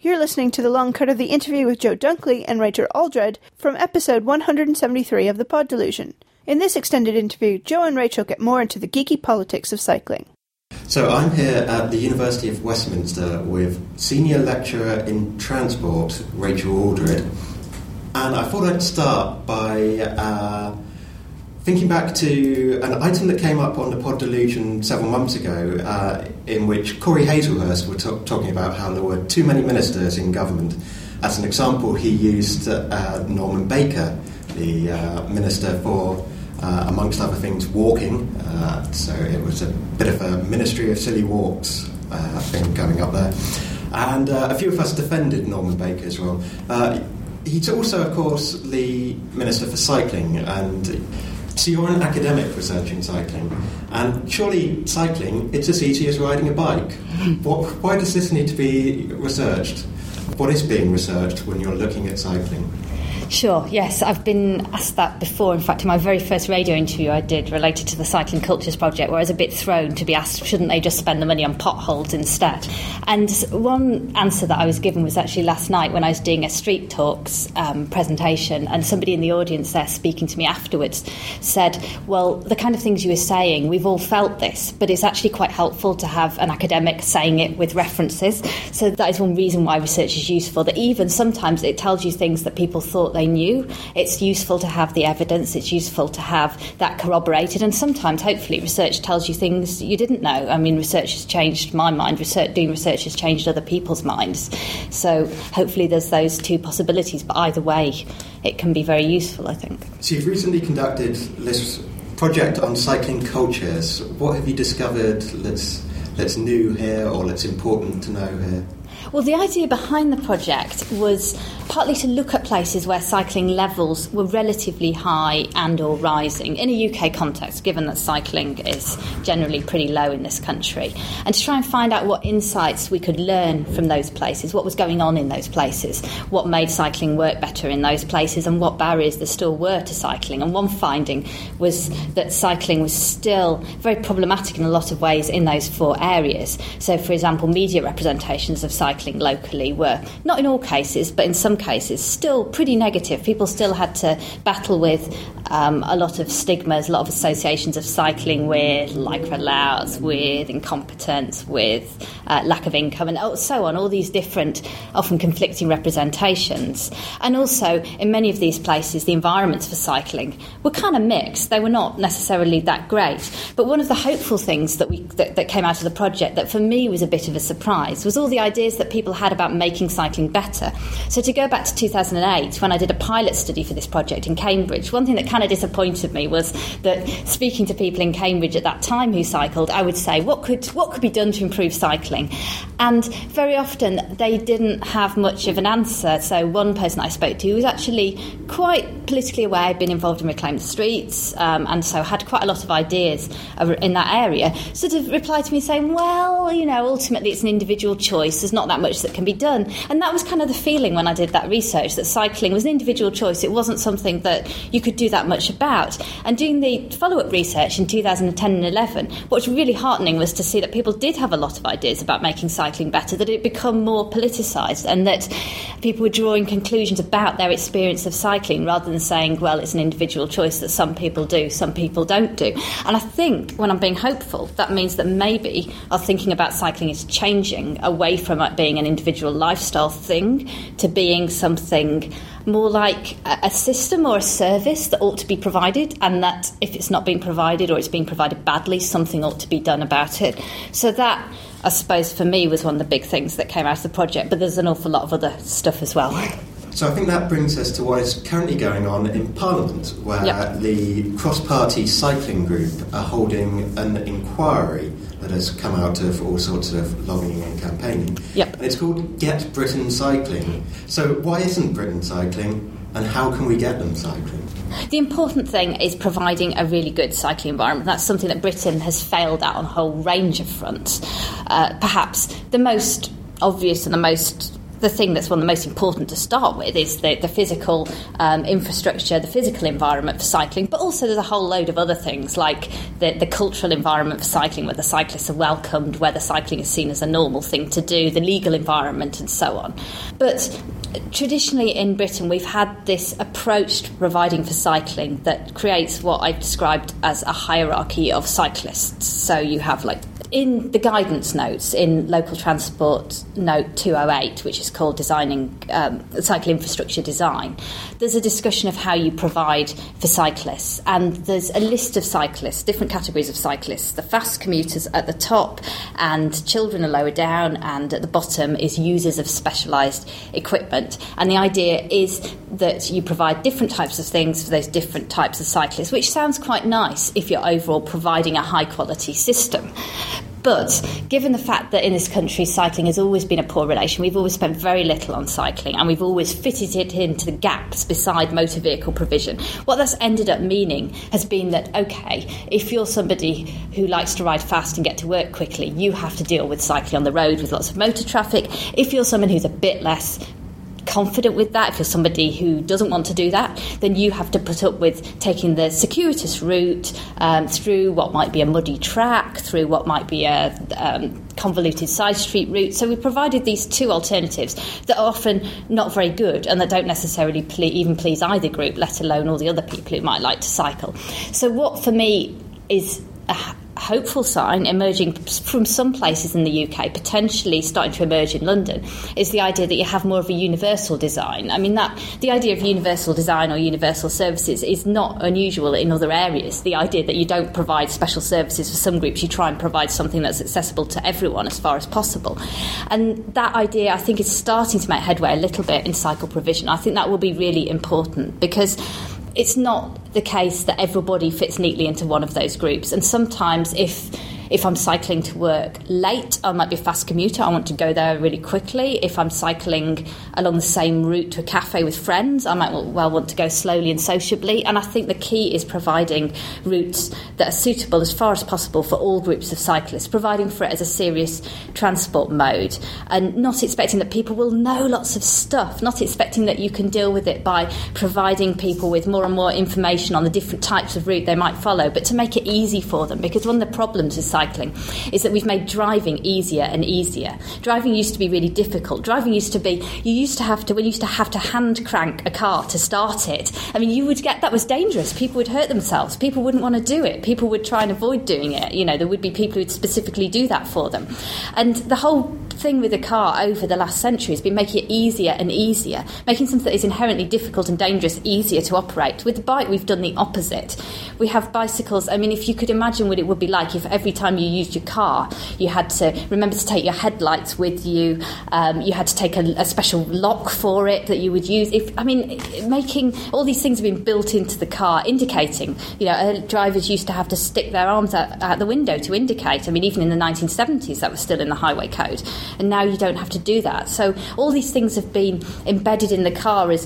You're listening to the long cut of the interview with Joe Dunkley and Rachel Aldred from episode 173 of The Pod Delusion. In this extended interview, Joe and Rachel get more into the geeky politics of cycling. So I'm here at the University of Westminster with Senior Lecturer in Transport, Rachel Aldred. And I thought I'd start by thinking back to an item that came up on the Pod Delusion several months ago, in which Corey Hazelhurst was talking about how there were too many ministers in government. As an example, he used Norman Baker, the minister for, amongst other things, walking. So it was a bit of a Ministry of Silly Walks thing coming up there. And a few of us defended Norman Baker as well. He's also, of course, the Minister for Cycling, and so you're an academic researching cycling, and surely cycling, it's as easy as riding a bike. Why does this need to be researched? What is being researched when you're looking at cycling? Sure, yes, I've been asked that before. In fact, in my very first radio interview I did related to the Cycling Cultures Project, where I was a bit thrown to be asked, shouldn't they just spend the money on potholes instead? And one answer that I was given was actually last night when I was doing a Street Talks presentation, and somebody in the audience there speaking to me afterwards said, well, the kind of things you were saying, we've all felt this, but it's actually quite helpful to have an academic saying it with references. So that is one reason why research is useful, that even sometimes it tells you things that people thought they knew. It's useful to have the evidence, it's useful to have that corroborated, and sometimes, hopefully, research tells you things you didn't know. I mean, research has changed my mind, doing research has changed other people's minds. So hopefully there's those two possibilities, but either way, it can be very useful, I think. So you've recently conducted this project on cycling cultures. What have you discovered that's new here, or that's important to know here? Well, the idea behind the project was partly to look at places where cycling levels were relatively high and or rising in a UK context, given that cycling is generally pretty low in this country, and to try and find out what insights we could learn from those places, what was going on in those places, what made cycling work better in those places, and what barriers there still were to cycling. And one finding was that cycling was still very problematic in a lot of ways in those four areas. So, for example, media representations of cycling locally were, not in all cases, but in some cases, still pretty negative. People still had to battle with a lot of stigmas, a lot of associations of cycling with lycra louts, with incompetence, with lack of income, and so on, all these different, often conflicting representations. And also, in many of these places, the environments for cycling were kind of mixed. They were not necessarily that great. But one of the hopeful things that came out of the project that for me was a bit of a surprise was all the ideas that people had about making cycling better. So to go back to 2008, when I did a pilot study for this project in Cambridge, one thing that kind of disappointed me was that speaking to people in Cambridge at that time who cycled, I would say, what could be done to improve cycling? And very often they didn't have much of an answer. So one person I spoke to, who was actually quite politically aware, been involved in Reclaim the Streets, and so had quite a lot of ideas in that area, sort of replied to me saying, well, ultimately it's an individual choice. There's not that much that can be done. And that was kind of the feeling when I did that research, that cycling was an individual choice. It wasn't something that you could do that much about. And doing the follow-up research in 2010 and 11, what was really heartening was to see that people did have a lot of ideas about making cycling better, that it had become more politicised, and that people were drawing conclusions about their experience of cycling rather than saying, well, it's an individual choice that some people do, some people don't do. And I think when I'm being hopeful, that means that maybe our thinking about cycling is changing away from it being an individual lifestyle thing to being something more like a system or a service that ought to be provided, and that if it's not being provided or it's being provided badly, something ought to be done about it. So that, I suppose, for me was one of the big things that came out of the project, but there's an awful lot of other stuff as well. So I think that brings us to what is currently going on in Parliament, where the cross-party cycling group are holding an inquiry that has come out of all sorts of lobbying and campaigning. Yep. And it's called Get Britain Cycling. So why isn't Britain cycling, and how can we get them cycling? The important thing is providing a really good cycling environment. That's something that Britain has failed at on a whole range of fronts. Perhaps the most obvious and the most the thing that's one of the most important to start with is the physical infrastructure, the physical environment for cycling, but also there's a whole load of other things like the cultural environment for cycling, whether cyclists are welcomed, whether cycling is seen as a normal thing to do, the legal environment and so on. But traditionally in Britain we've had this approach to providing for cycling that creates what I've described as a hierarchy of cyclists. So you have, like, in the guidance notes in Local Transport Note 208, which is called Designing Cycle Infrastructure Design, there's a discussion of how you provide for cyclists. And there's a list of cyclists, different categories of cyclists. The fast commuters at the top, and children are lower down, and at the bottom is users of specialised equipment. And the idea is that you provide different types of things for those different types of cyclists, which sounds quite nice if you're overall providing a high-quality system. But given the fact that in this country cycling has always been a poor relation, we've always spent very little on cycling, and we've always fitted it into the gaps beside motor vehicle provision. What that's ended up meaning has been that, OK, if you're somebody who likes to ride fast and get to work quickly, you have to deal with cycling on the road with lots of motor traffic. If you're someone who's a bit less confident with that, if you're somebody who doesn't want to do that, then you have to put up with taking the circuitous route through what might be a muddy track, through what might be a convoluted side street route. So we provided these two alternatives that are often not very good and that don't necessarily even please either group, let alone all the other people who might like to cycle. So what for me is a hopeful sign emerging from some places in the UK, potentially starting to emerge in London, is the idea that you have more of a universal design. I mean, that the idea of universal design or universal services is not unusual in other areas. The idea that you don't provide special services for some groups, you try and provide something that's accessible to everyone as far as possible. And that idea, I think, is starting to make headway a little bit in cycle provision. I think that will be really important because it's not the case that everybody fits neatly into one of those groups. And sometimes if I'm cycling to work late, I might be a fast commuter, I want to go there really quickly. If I'm cycling along the same route to a cafe with friends, I might well want to go slowly and sociably. And I think the key is providing routes that are suitable as far as possible for all groups of cyclists, providing for it as a serious transport mode, and not expecting that people will know lots of stuff, not expecting that you can deal with it by providing people with more and more information on the different types of route they might follow, but to make it easy for them. Because one of the problems with cycling is that we've made driving easier and easier. Driving used to be really difficult. Driving used to be, when you used to have to hand crank a car to start it. I mean, that was dangerous. People would hurt themselves. People wouldn't want to do it. People would try and avoid doing it. You know, there would be people who'd specifically do that for them. And the whole thing with the car over the last century has been making it easier and easier, making something that is inherently difficult and dangerous easier to operate. With the bike, we've done the opposite. We have bicycles. I mean, if you could imagine what it would be like if every time you used your car, you had to remember to take your headlights with you. You had to take a special lock for it that you would use. Making all these things have been built into the car, indicating. You know, drivers used to have to stick their arms out the window to indicate. I mean, even in the 1970s, that was still in the highway code. And now you don't have to do that. So all these things have been embedded in the car as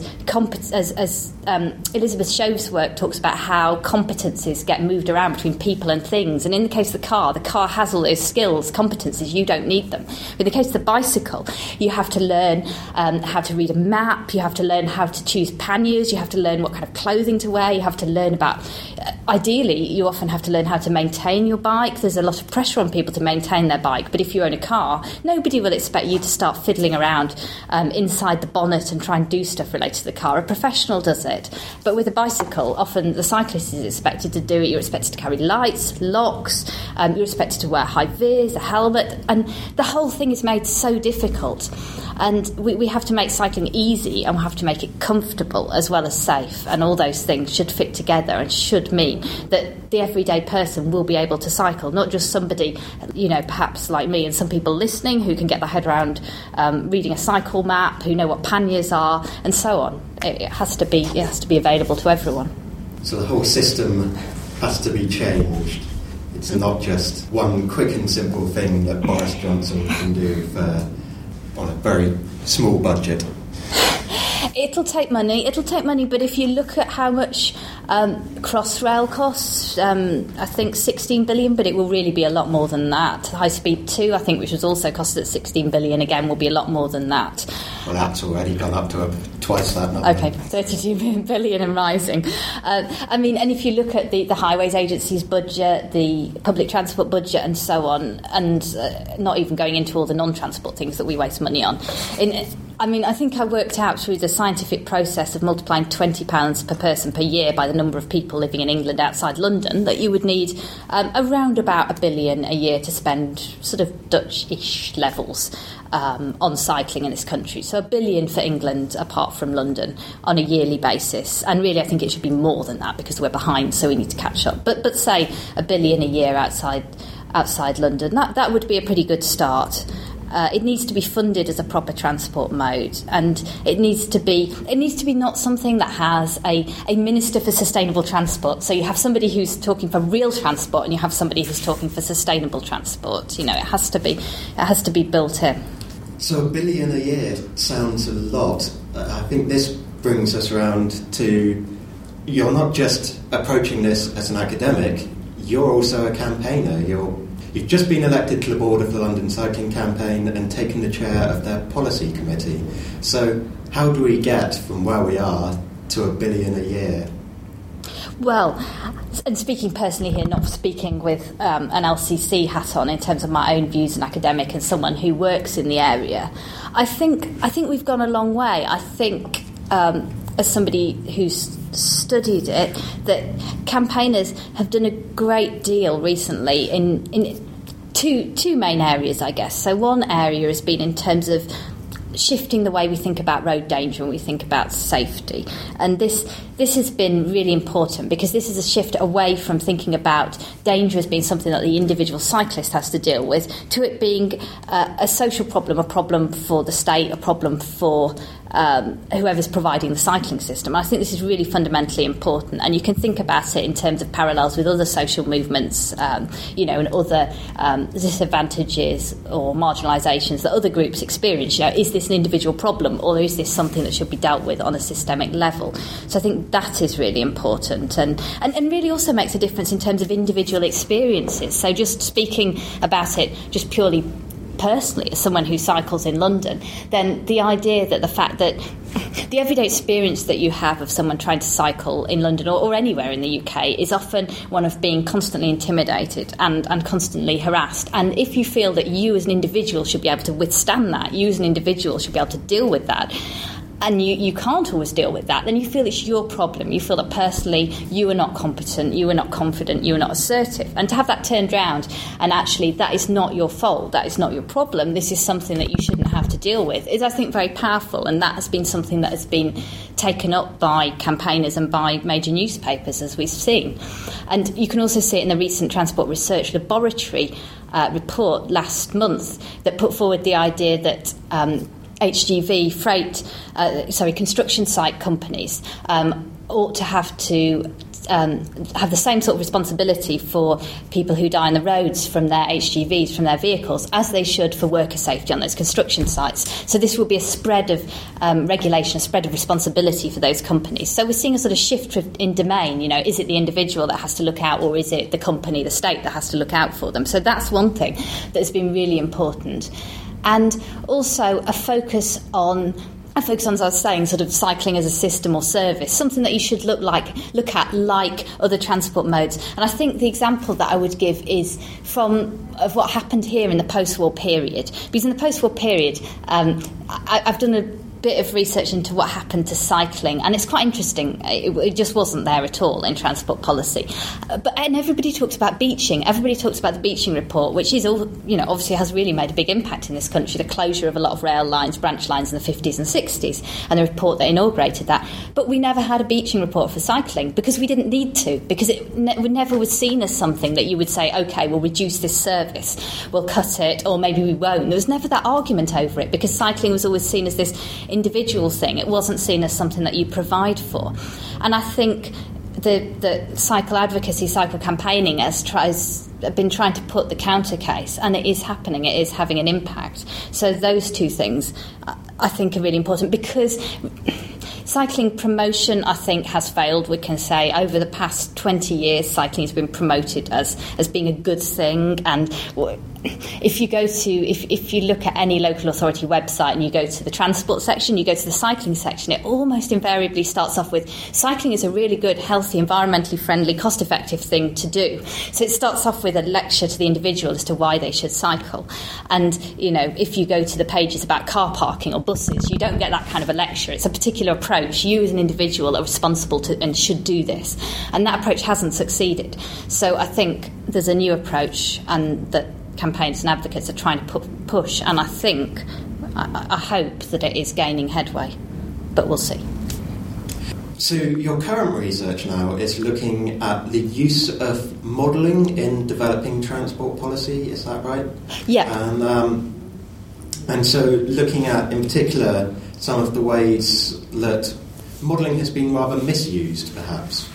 Elizabeth Shove's work talks about how competencies get moved around between people and things. And in the case of the car has all those skills, competencies, you don't need them. In the case of the bicycle, you have to learn how to read a map, you have to learn how to choose panniers, you have to learn what kind of clothing to wear, you have to learn about, ideally, you often have to learn how to maintain your bike. There's a lot of pressure on people to maintain their bike, but if you own a car, nobody will expect you to start fiddling around inside the bonnet and try and do stuff related to the car. A professional does it. But with a bicycle, often the cyclist is expected to do it. You're expected to carry lights, locks, you're expected to wear high vis, a helmet, and the whole thing is made so difficult. And we have to make cycling easy, and we have to make it comfortable as well as safe, and all those things should fit together and should mean that the everyday person will be able to cycle, not just somebody, you know, perhaps like me and some people listening who can get their head around reading a cycle map, who know what panniers are, and so on. It has to be available to everyone. So the whole system has to be changed. It's not just one quick and simple thing that Boris Johnson can do on a very small budget. It'll take money, but if you look at how much Crossrail costs, I think 16 billion, but it will really be a lot more than that. High Speed 2, I think, which was also costed at 16 billion, again, will be a lot more than that. Well, that's already gone up to twice that number. Okay, 32 billion and rising. I mean, and if you look at the Highways Agency's budget, the public transport budget and so on, and not even going into all the non-transport things that we waste money on. I think I worked out through the scientific process of multiplying £20 per person per year by the number of people living in England outside London that you would need around about £1 billion a year to spend sort of Dutch-ish levels on cycling in this country. So £1 billion for England apart from London on a yearly basis. And really I think it should be more than that because we're behind, so we need to catch up. But say £1 billion a year outside London, that would be a pretty good start. It needs to be funded as a proper transport mode, and it needs to be not something that has a Minister for Sustainable Transport. So you have somebody who's talking for real transport, and you have somebody who's talking for sustainable transport. It has to be built in. So £1 billion a year sounds a lot. I think this brings us around to you're not just approaching this as an academic. You're also a campaigner. You've just been elected to the board of the London Cycling Campaign and taken the chair of their policy committee. So how do we get from where we are to £1 billion a year? Well, and speaking personally here, not speaking with an LCC hat on in terms of my own views as an academic and someone who works in the area, I think we've gone a long way. I think as somebody who's studied it, that campaigners have done a great deal recently in two main areas, I guess. So one area has been in terms of shifting the way we think about road danger and we think about safety. And this has been really important because this is a shift away from thinking about danger as being something that the individual cyclist has to deal with to it being a social problem, a problem for the state, a problem for whoever's providing the cycling system. And I think this is really fundamentally important, and you can think about it in terms of parallels with other social movements, and other disadvantages or marginalisations that other groups experience. Is this an individual problem, or is this something that should be dealt with on a systemic level? So I think that is really important, and really also makes a difference in terms of individual experiences. So just speaking about it just purely personally as someone who cycles in London, then the idea that the fact that the everyday experience that you have of someone trying to cycle in London or anywhere in the UK is often one of being constantly intimidated and constantly harassed. And if you feel that you as an individual should be able to withstand that, you as an individual should be able to deal with that, and you can't always deal with that, then you feel it's your problem. You feel that personally you are not competent, you are not confident, you are not assertive. And to have that turned round and actually that is not your fault, that is not your problem, this is something that you shouldn't have to deal with, is I think very powerful. And that has been something that has been taken up by campaigners and by major newspapers, as we've seen. And you can also see it in the recent Transport Research Laboratory report last month that put forward the idea that HGV construction site companies ought to have the same sort of responsibility for people who die on the roads from their HGVs, from their vehicles, as they should for worker safety on those construction sites. So this will be a spread of regulation, a spread of responsibility for those companies. So we're seeing a sort of shift in domain. Is it the individual that has to look out, or is it the company, the state, that has to look out for them? So that's one thing that has been really important. And also a focus on, as I was saying, sort of cycling as a system or service, something that you should look at like other transport modes. And I think the example that I would give is of what happened here in the post-war period. Because in the post-war period, I've done a bit of research into what happened to cycling, and it's quite interesting. It just wasn't there at all in transport policy. And everybody talks about beaching. Everybody talks about the beaching report, which is all, obviously has really made a big impact in this country. The closure of a lot of rail lines, branch lines in the 50s and 60s, and the report that inaugurated that. But we never had a beaching report for cycling because we didn't need to, because it never was seen as something that you would say, OK, we'll reduce this service, we'll cut it, or maybe we won't. There was never that argument over it because cycling was always seen as this individual thing. It wasn't seen as something that you provide for. And I think the cycle advocacy, cycle campaigning has been trying to put the counter case, and it is happening. It is having an impact. So those two things I think are really important, because cycling promotion, I think, has failed. We can say over the past 20 years, cycling has been promoted as being a good thing. And if you look at any local authority website and you go to the transport section, you go to the cycling section, it almost invariably starts off with cycling is a really good, healthy, environmentally friendly, cost-effective thing to do. So it starts off with a lecture to the individual as to why they should cycle. And, if you go to the pages about car parking or buses, you don't get that kind of a lecture. It's a particular approach. You as an individual are responsible to and should do this. And that approach hasn't succeeded. So I think there's a new approach, and that campaigners and advocates are trying to push, and I hope that it is gaining headway, but we'll see. So your current research now is looking at the use of modelling in developing transport policy, is that right? Yeah. And so looking at, in particular, some of the ways that modelling has been rather misused, perhaps,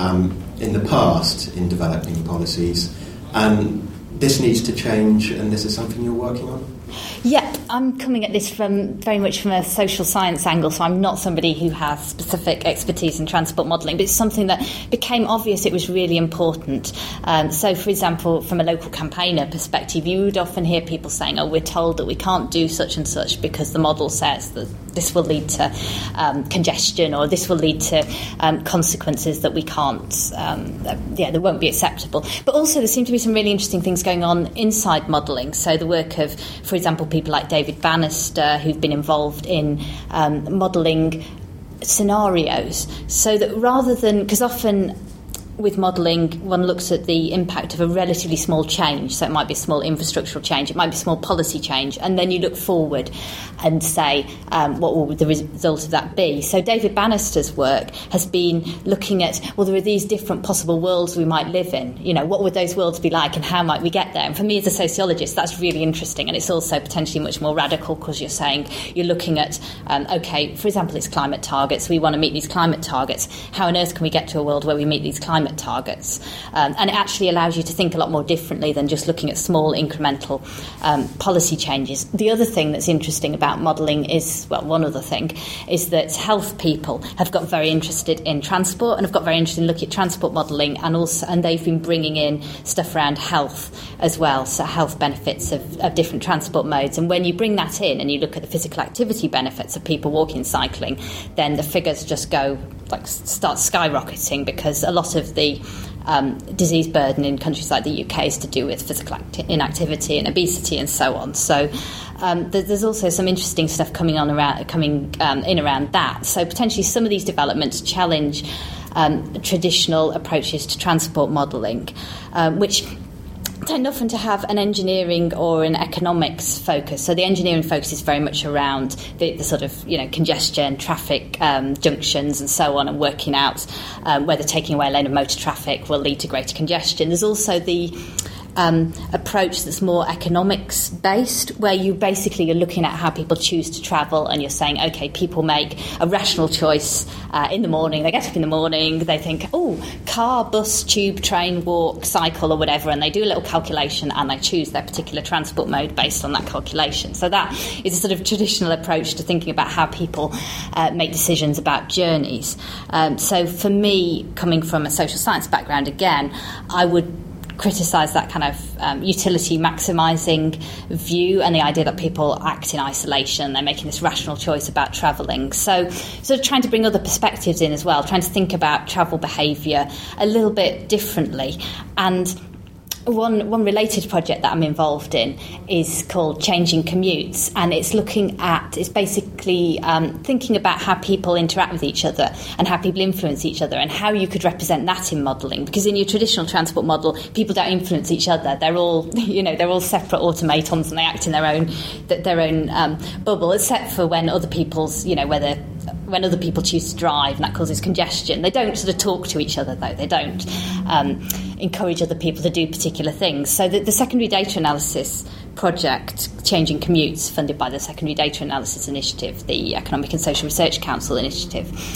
in the past in developing policies, and this needs to change, and this is something you're working on? Yeah, I'm coming at this very much from a social science angle, so I'm not somebody who has specific expertise in transport modelling, but it's something that became obvious it was really important. So, for example, from a local campaigner perspective, you would often hear people saying, we're told that we can't do such and such because the model says that this will lead to congestion, or this will lead to consequences that we can't, that won't be acceptable. But also there seem to be some really interesting things going on inside modelling. So the work of, for example, people like David Bannister, who've been involved in modelling scenarios, so that rather than, because often with modelling, one looks at the impact of a relatively small change. So it might be a small infrastructural change, it might be a small policy change, and then you look forward and say, what will the result of that be? So David Bannister's work has been looking at, there are these different possible worlds we might live in. What would those worlds be like, and how might we get there? And for me as a sociologist, that's really interesting, and it's also potentially much more radical, because you're looking at, for example, it's climate targets. We want to meet these climate targets. How on earth can we get to a world where we meet these climate targets? And it actually allows you to think a lot more differently than just looking at small incremental policy changes. The other thing that's interesting about modelling is, one other thing, is that health people have got very interested in transport and have got very interested in looking at transport modelling, and they've been bringing in stuff around health as well, so health benefits of different transport modes. And when you bring that in and you look at the physical activity benefits of people walking and cycling, then the figures just start skyrocketing, because a lot of the disease burden in countries like the UK is to do with physical inactivity and obesity and so on. So there's also some interesting stuff coming in around that. So potentially some of these developments challenge traditional approaches to transport modelling, which tend often to have an engineering or an economics focus. So the engineering focus is very much around the sort of congestion, traffic junctions and so on, and working out whether taking away a lane of motor traffic will lead to greater congestion. There's also the approach that's more economics based, where you basically are looking at how people choose to travel, and you're saying, people make a rational choice in the morning. They get up in the morning, they think, car, bus, tube, train, walk, cycle, or whatever, and they do a little calculation and they choose their particular transport mode based on that calculation. So that is a sort of traditional approach to thinking about how people make decisions about journeys. So for me, coming from a social science background, again, I would criticise that kind of utility maximising view, and the idea that people act in isolation, they're making this rational choice about travelling. So sort of trying to bring other perspectives in as well, trying to think about travel behaviour a little bit differently. And one related project that I'm involved in is called Changing Commutes, and it's basically thinking about how people interact with each other and how people influence each other, and how you could represent that in modelling. Because in your traditional transport model, people don't influence each other. They're all they're all separate automatons, and they act in their own bubble, except for when other people's when other people choose to drive, and that causes congestion. They don't sort of talk to each other, though. They don't encourage other people to do particular things. So the secondary data analysis project, Changing Commutes, funded by the Secondary Data Analysis Initiative, the Economic and Social Research Council initiative,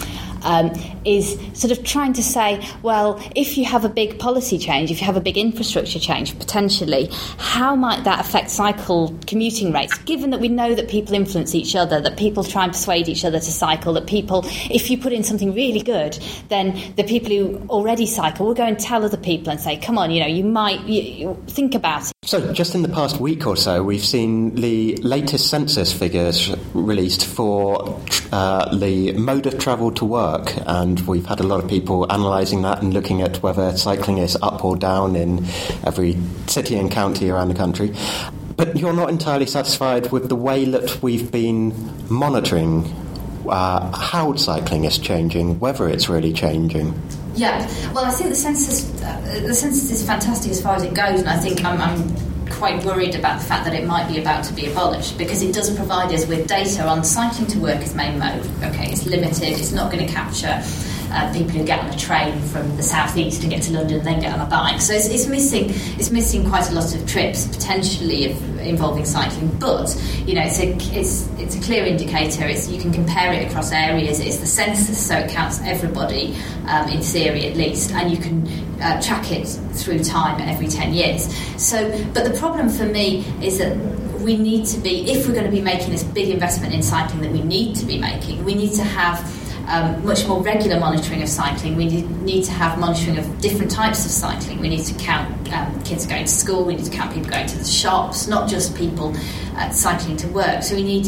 is sort of trying to say, well, if you have a big policy change, if you have a big infrastructure change, potentially, how might that affect cycle commuting rates, given that we know that people influence each other, that people try and persuade each other to cycle, that people, if you put in something really good, then the people who already cycle will go and tell other people and say, come on, you think about it. So just in the past week or so, we've seen the latest census figures released for the mode of travel to work, and we've had a lot of people analysing that and looking at whether cycling is up or down in every city and county around the country. But you're not entirely satisfied with the way that we've been monitoring how cycling is changing, whether it's really changing. Yeah, well, I think the census is fantastic as far as it goes, and I think I'm quite worried about the fact that it might be about to be abolished, because it does provide us with data on cycling to work as main mode. Okay, it's limited, it's not going to capture people who get on a train from the southeast and get to London and then get on a bike. So it's missing quite a lot of trips potentially involving cycling. But it's a clear indicator. You can compare it across areas. It's the census, so it counts everybody in theory at least, and you can track it through time every 10 years. But the problem for me is that we need to be, if we're going to be making this big investment in cycling that we need to be making, we need to have much more regular monitoring of cycling. We need to have monitoring of different types of cycling. We need to count kids going to school. We need to count people going to the shops, not just people cycling to work. So we need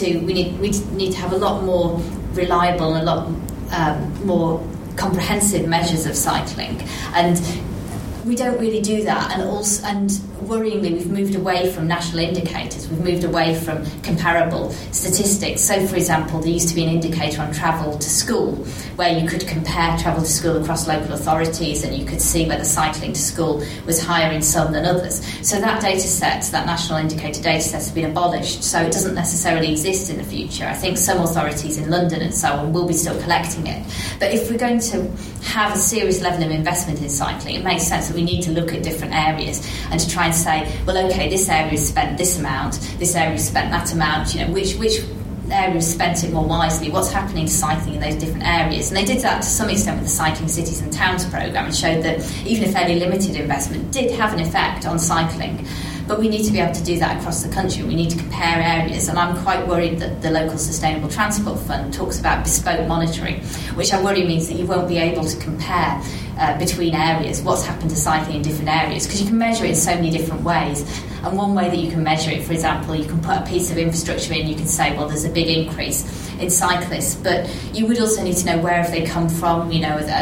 to have a lot more reliable and a lot more comprehensive measures of cycling, and we don't really do that. And worryingly, we've moved away from national indicators. We've moved away from comparable statistics. So, for example, there used to be an indicator on travel to school, where you could compare travel to school across local authorities, and you could see whether cycling to school was higher in some than others. So that data set, that national indicator data set, has been abolished. So it doesn't necessarily exist in the future. I think some authorities in London and so on will be still collecting it. But if we're going to have a serious level of investment in cycling, it makes sense that we need to look at different areas and to try and say, well, okay, this area has spent this amount, this area has spent that amount, which area has spent it more wisely, what's happening to cycling in those different areas. And they did that to some extent with the Cycling Cities and Towns programme, and showed that even a fairly limited investment did have an effect on cycling. But we need to be able to do that across the country. We need to compare areas, and I'm quite worried that the Local Sustainable Transport Fund talks about bespoke monitoring, which I worry means that you won't be able to compare between areas what's happened to cycling in different areas, because you can measure it in so many different ways. And one way that you can measure it, for example, you can put a piece of infrastructure in, you can say, well, there's a big increase in cyclists, but you would also need to know where have they come from,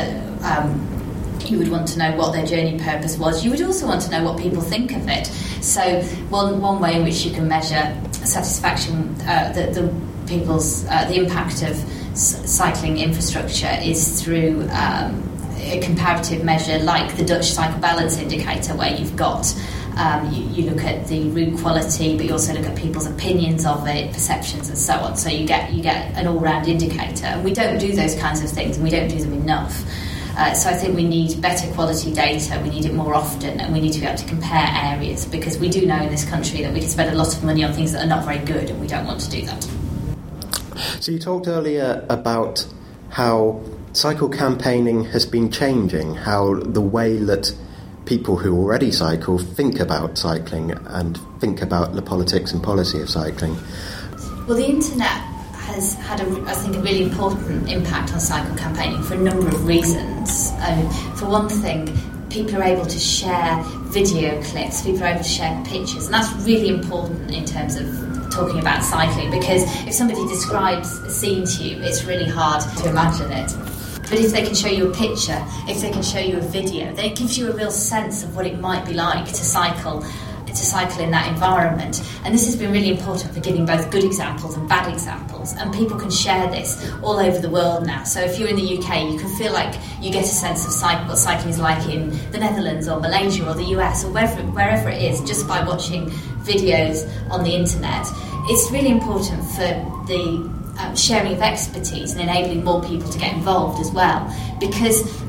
you would want to know what their journey purpose was. You would also want to know what people think of it. So one way in which you can measure satisfaction, the impact of cycling infrastructure is through a comparative measure like the Dutch Cycle Balance Indicator, where you've got you look at the route quality, but you also look at people's opinions of it, perceptions and so on. So you get an all-round indicator. And we don't do those kinds of things, and we don't do them enough. So I think we need better quality data, we need it more often, and we need to be able to compare areas, because we do know in this country that we can spend a lot of money on things that are not very good, and we don't want to do that. So you talked earlier about how cycle campaigning has been changing, how the way that people who already cycle think about cycling and think about the politics and policy of cycling. Well, the internet has had, I think, a really important impact on cycle campaigning for a number of reasons. For one thing, people are able to share video clips, people are able to share pictures, and that's really important in terms of talking about cycling, because if somebody describes a scene to you, it's really hard to imagine it. But if they can show you a picture, if they can show you a video, then it gives you a real sense of what it might be like to cycle in that environment. And this has been really important for giving both good examples and bad examples, and people can share this all over the world now. So if you're in the UK, you can feel like you get a sense of what cycling is like in the Netherlands or Malaysia or the US or wherever it is, just by watching videos on the internet. It's really important for the sharing of expertise and enabling more people to get involved as well, because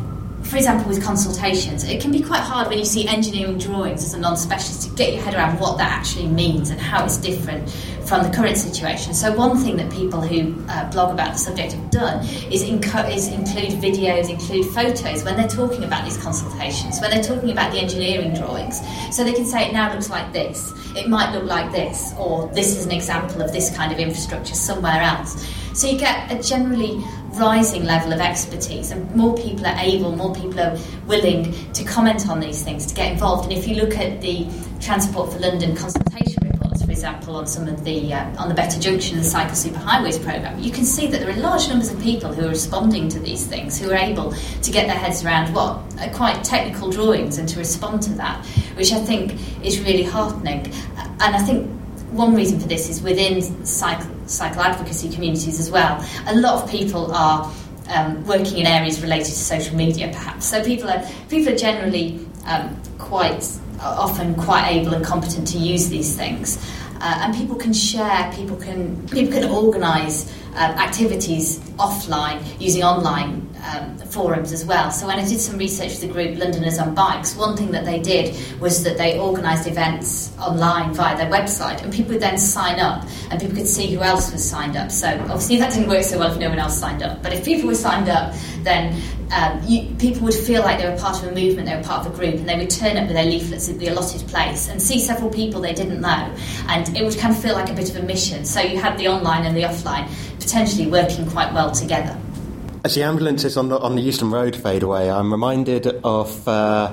for example, with consultations, it can be quite hard when you see engineering drawings as a non-specialist to get your head around what that actually means and how it's different from the current situation. So one thing that people who blog about the subject have done is include videos, include photos when they're talking about these consultations, when they're talking about the engineering drawings. So they can say it now looks like this, it might look like this, or this is an example of this kind of infrastructure somewhere else. So you get a generally rising level of expertise, and more people are willing to comment on these things, to get involved. And if you look at the Transport for London consultation reports, for example, on some of the on the Better Junction and the Cycle Superhighways programme, you can see that there are large numbers of people who are responding to these things, who are able to get their heads around what are quite technical drawings and to respond to that, which I think is really heartening. And I think one reason for this is within cycle advocacy communities as well. A lot of people are working in areas related to social media, perhaps. So people are generally quite often quite able and competent to use these things, and people can share. People can organise activities offline using online forums as well. So when I did some research with the group Londoners on Bikes, one thing that they did was that they organised events online via their website, and people would then sign up and people could see who else was signed up. So obviously that didn't work so well if no one else signed up, but if people were signed up, then people would feel like they were part of a movement, they were part of a group, and they would turn up with their leaflets at the allotted place and see several people they didn't know, and it would kind of feel like a bit of a mission. So you had the online and the offline potentially working quite well together. As the ambulances on the Euston Road fade away, I'm reminded of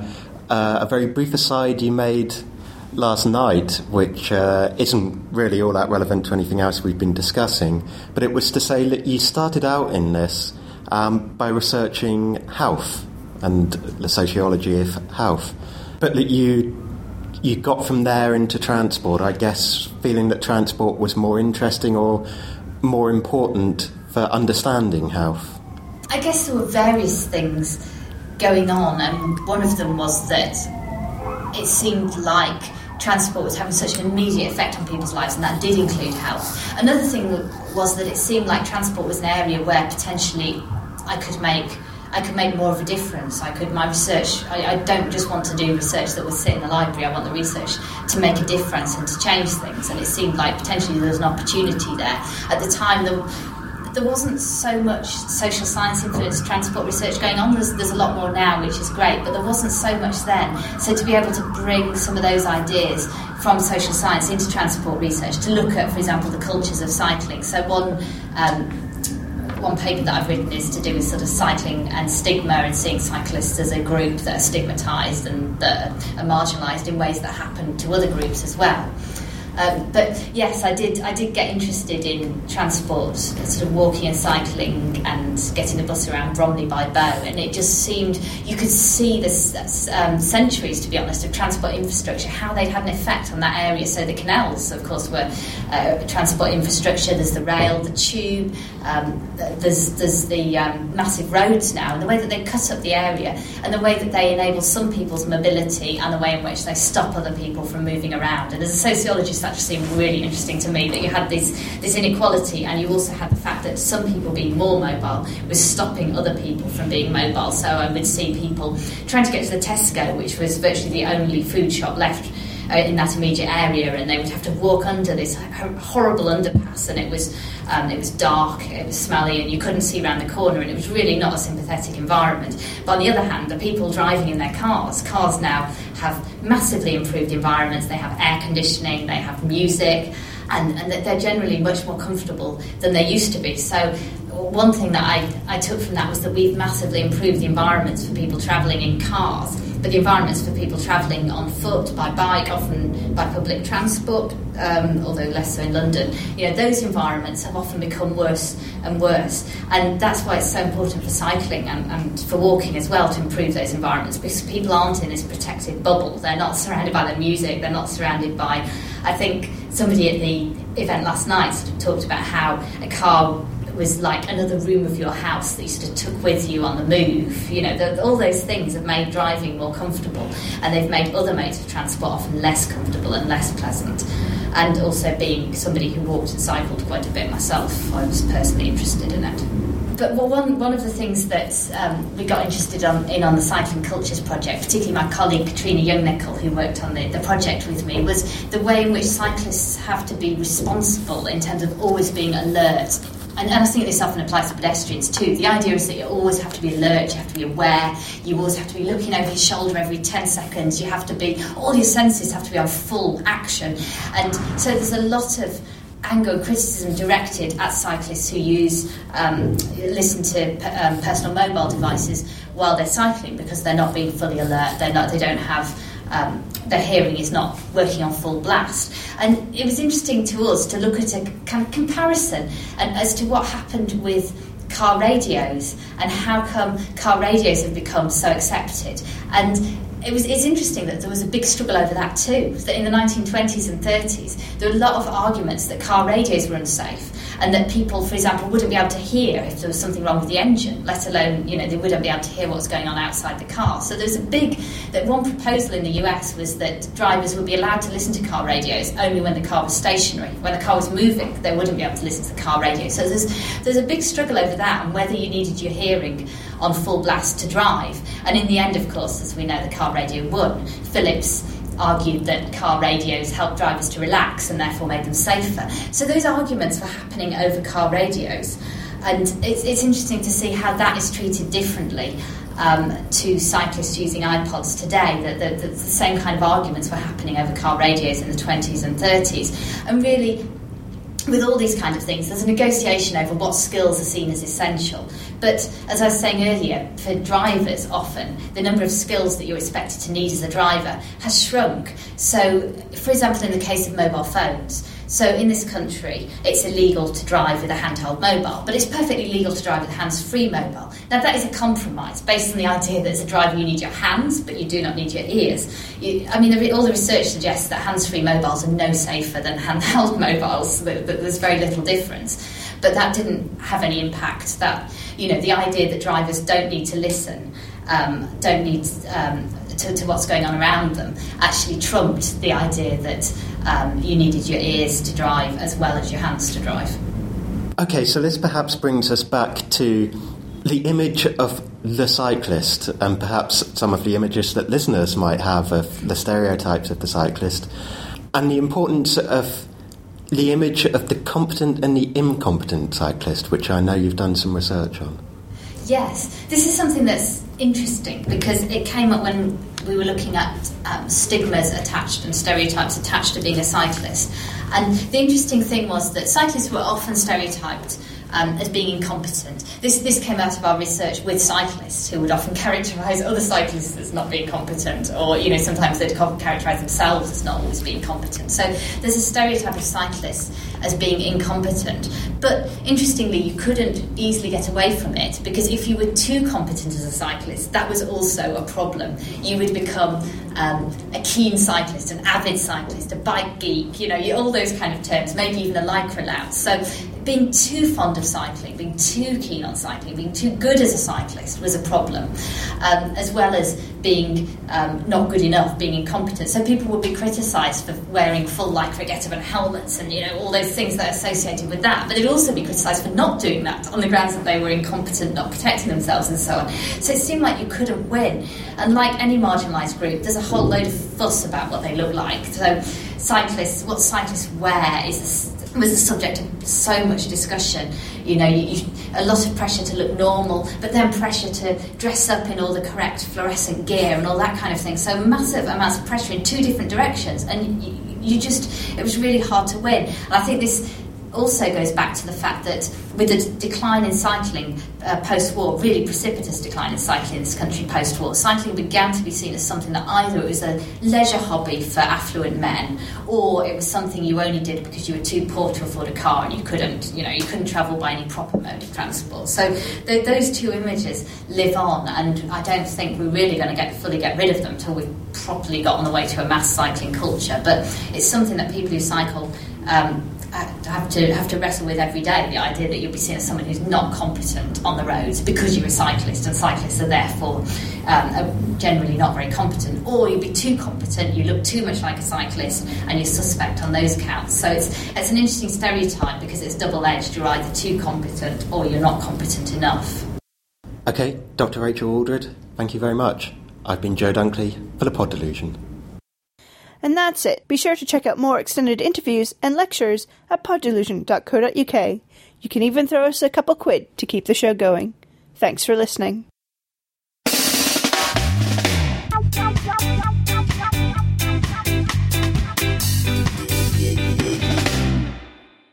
a very brief aside you made last night, which isn't really all that relevant to anything else we've been discussing, but it was to say that you started out in this by researching health and the sociology of health, but that you got from there into transport, I guess, feeling that transport was more interesting or more important for understanding health. I guess there were various things going on, and one of them was that it seemed like transport was having such an immediate effect on people's lives, and that did include health. Another thing was that it seemed like transport was an area where potentially I could make more of a difference. My research, I don't just want to do research that will sit in the library. I want the research to make a difference and to change things, and it seemed like potentially there was an opportunity there. At the time, there wasn't so much social science influenced transport research going on. There's a lot more now, which is great, but there wasn't so much then. So to be able to bring some of those ideas from social science into transport research, to look at, for example, the cultures of cycling. So one paper that I've written is to do with sort of cycling and stigma, and seeing cyclists as a group that are stigmatised and that are marginalised in ways that happen to other groups as well. But yes, I did get interested in transport, sort of walking and cycling and getting the bus around Bromley by Bow, and it just seemed you could see this centuries, to be honest, of transport infrastructure, how they'd had an effect on that area. So the canals, of course, were transport infrastructure. There's the rail, the tube, there's the massive roads now, and the way that they cut up the area, and the way that they enable some people's mobility, and the way in which they stop other people from moving around. And as a sociologist, that just seemed really interesting to me, that you had this inequality, and you also had the fact that some people being more mobile was stopping other people from being mobile. So I would see people trying to get to the Tesco, which was virtually the only food shop left in that immediate area, and they would have to walk under this horrible underpass, and it was dark, it was smelly, and you couldn't see around the corner, and it was really not a sympathetic environment. But on the other hand, the people driving in their cars now have massively improved environments. They have air conditioning, they have music, and they're generally much more comfortable than they used to be. So one thing that I took from that was that we've massively improved the environments for people travelling in cars, but the environments for people travelling on foot, by bike, often by public transport, although less so in London, those environments have often become worse and worse. And that's why it's so important for cycling and for walking as well, to improve those environments, because people aren't in this protected bubble. They're not surrounded by the music, they're not surrounded by... I think somebody at the event last night sort of talked about how a car was like another room of your house that you sort of took with you on the move. All those things have made driving more comfortable, and they've made other modes of transport often less comfortable and less pleasant. And also, being somebody who walked and cycled quite a bit myself, I was personally interested in it. But one of the things that we got interested in on the Cycling Cultures project, particularly my colleague Katrina Young-Nickel, who worked on the project with me, was the way in which cyclists have to be responsible in terms of always being alert. And I think this often applies to pedestrians too. The idea is that you always have to be alert, you have to be aware, you always have to be looking over your shoulder every 10 seconds, you have to be, all your senses have to be on full action. And so there's a lot of anger and criticism directed at cyclists who listen to personal mobile devices while they're cycling, because they're not being fully alert, they don't have... their hearing is not working on full blast. And it was interesting to us to look at a kind of comparison as to what happened with car radios and how come car radios have become so accepted. And it's interesting that there was a big struggle over that too, that in the 1920s and 30s there were a lot of arguments that car radios were unsafe, and that people, for example, wouldn't be able to hear if there was something wrong with the engine, let alone, they wouldn't be able to hear what was going on outside the car. So there's one proposal in the US was that drivers would be allowed to listen to car radios only when the car was stationary. When the car was moving, they wouldn't be able to listen to the car radio. So there's a big struggle over that, and whether you needed your hearing on full blast to drive. And in the end, of course, as we know, the car radio won. Philips argued that car radios helped drivers to relax and therefore made them safer. So those arguments were happening over car radios, and it's interesting to see how that is treated differently to cyclists using iPods today. That the same kind of arguments were happening over car radios in the 20s and 30s. And really, with all these kind of things, there's a negotiation over what skills are seen as essential. But as I was saying earlier, for drivers often, the number of skills that you're expected to need as a driver has shrunk. So, for example, in the case of mobile phones, so in this country, it's illegal to drive with a handheld mobile, but it's perfectly legal to drive with a hands-free mobile. Now, that is a compromise based on the idea that as a driver you need your hands, but you do not need your ears. All the research suggests that hands-free mobiles are no safer than handheld mobiles, that there's very little difference. But that didn't have any impact. That, the idea that drivers don't need to listen, don't need to what's going on around them, actually trumped the idea that you needed your ears to drive as well as your hands to drive. Okay, so this perhaps brings us back to the image of the cyclist, and perhaps some of the images that listeners might have of the stereotypes of the cyclist, and the importance of the image of the competent and the incompetent cyclist, which I know you've done some research on. Yes, this is something that's interesting because it came up when we were looking at stigmas attached and stereotypes attached to being a cyclist. And the interesting thing was that cyclists were often stereotyped as being incompetent. This came out of our research with cyclists, who would often characterise other cyclists as not being competent, or sometimes they'd characterise themselves as not always being competent. So there's a stereotype of cyclists as being incompetent. But interestingly, you couldn't easily get away from it, because if you were too competent as a cyclist, that was also a problem. You would become a keen cyclist, an avid cyclist, a bike geek, all those kind of terms, maybe even a lycra louse. So being too fond of cycling, being too keen on cycling, being too good as a cyclist was a problem, as well as being not good enough, being incompetent. So people would be criticised for wearing full lycra getup and helmets and all those things that are associated with that. But they'd also be criticised for not doing that on the grounds that they were incompetent, not protecting themselves and so on. So it seemed like you couldn't win. And like any marginalised group, there's a whole load of fuss about what they look like. So what cyclists wear was the subject of so much discussion. A lot of pressure to look normal, but then pressure to dress up in all the correct fluorescent gear and all that kind of thing. So massive amounts of pressure in two different directions, and it was really hard to win. And I think this also goes back to the fact that with the decline in cycling post-war, really precipitous decline in cycling in this country post-war, cycling began to be seen as something that either it was a leisure hobby for affluent men, or it was something you only did because you were too poor to afford a car and you couldn't travel by any proper mode of transport. So those two images live on, and I don't think we're really going to fully get rid of them until we've properly got on the way to a mass cycling culture. But it's something that people who cycle have to wrestle with every day, the idea that you'll be seen as someone who's not competent on the roads because you're a cyclist, and cyclists are therefore are generally not very competent, or you'll be too competent, you look too much like a cyclist, and you're suspect on those counts. So it's an interesting stereotype because it's double-edged. You're either too competent or you're not competent enough. Okay, Dr. Rachel Aldred, thank you very much. I've been Joe Dunkley for the Pod Delusion. And that's it. Be sure to check out more extended interviews and lectures at poddelusion.co.uk. You can even throw us a couple quid to keep the show going. Thanks for listening.